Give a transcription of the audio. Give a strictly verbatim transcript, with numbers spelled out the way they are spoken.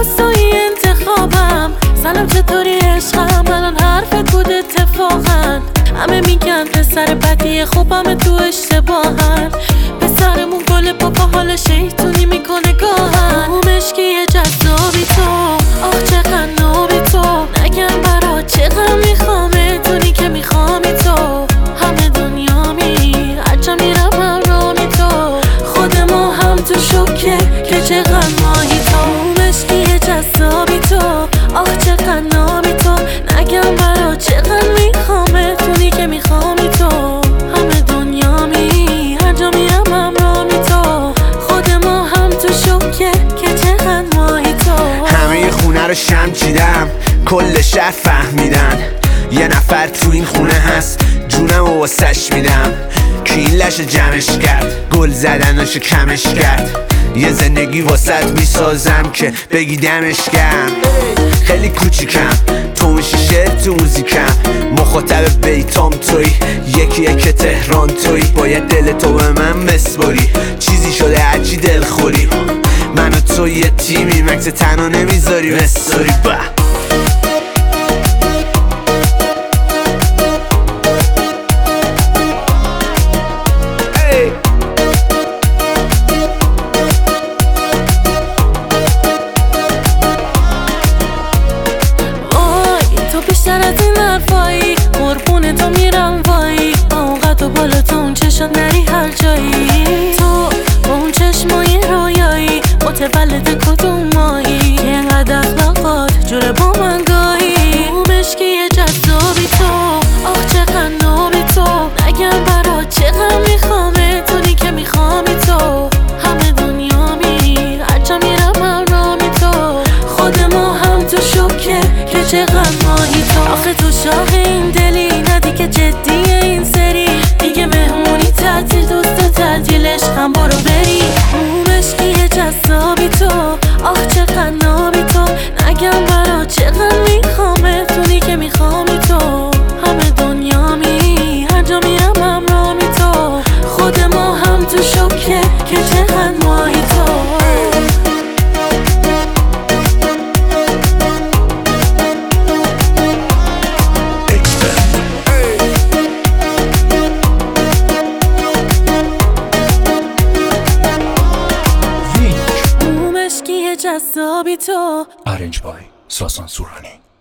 راستای انتخابم. سلام چطوری عشقم، الان حرفت بود اتفاقا. همه میگن پسر بدیه، خوب همه تو اشتباهن. پسرمون گل پاپا حال شیطونی میکنه گاهن. او مشکی جذابی تو، آخ چقدر نابی تو. نگم برات چقدر میخوامه، دونی که میخوامی تو. همه دنیا می هرجا میرم همرامی تو. خود ما هم تو شوکه که چقدر ماهی تو. او مشکی جذابی تو، آخ چقدر نابی تو. نگم برات چقدر میخوامه، دونی که میخوامی تو. همه دنیا می هرجا میرم همرامی تو. خود ما هم تو شوکه که چقدر ماهی تو. همه خونه رو شم چیدم، کل شهر فهمیدن یه نفر تو این خونه هست، جونم و واسش میدم. که این لش جمعش کرد، گل زدناشو کمش کرد. یه زندگی واسط میسازم که بگی دمش گرم. خیلی کوچیکم، تو میشی شعر تو موزیکم. مخاطب بیتام توی، یکیه که تهران توی. باید دل تو به من بسپاری، چیزی شده هرچی دل خوری. من و تو یه تیمی، مکس تنها نمیذاری بستاری. با بیشتر از این حرفایی، قربون تو میرم وایی. با اون قد و بالا تو اون چشم نری هر جایی. تو با اون چشمای رویایی، متولد کدوم مایی. که اینقدر اخلاقات جوره با من گاهی. اون مشکی جذابی تو، آخ چقدر نابی تو. نگم برات چقدر میخوامه، دونی که میخوامی تو. همه دنیا می هرجا میرم همرامی تو. خود ما هم تو شوکه که چقدر ماهی تو. آخه تو شاق این دلی، ندی که جدیه این سری. دیگه مهمونی تعطیل، دوست تعطیل عشقم برو بری. اون مشکی جذابی تو، آخ چقدر نابی تو. نگم برات چقدر میخوامه، دونی که میخوامی تو. همه دنیا می هرجا میرم همرامی تو. خود ما هم تو شوکه که چقدر ماهی تو. جذابی تو. Arrange by Sasan Surani.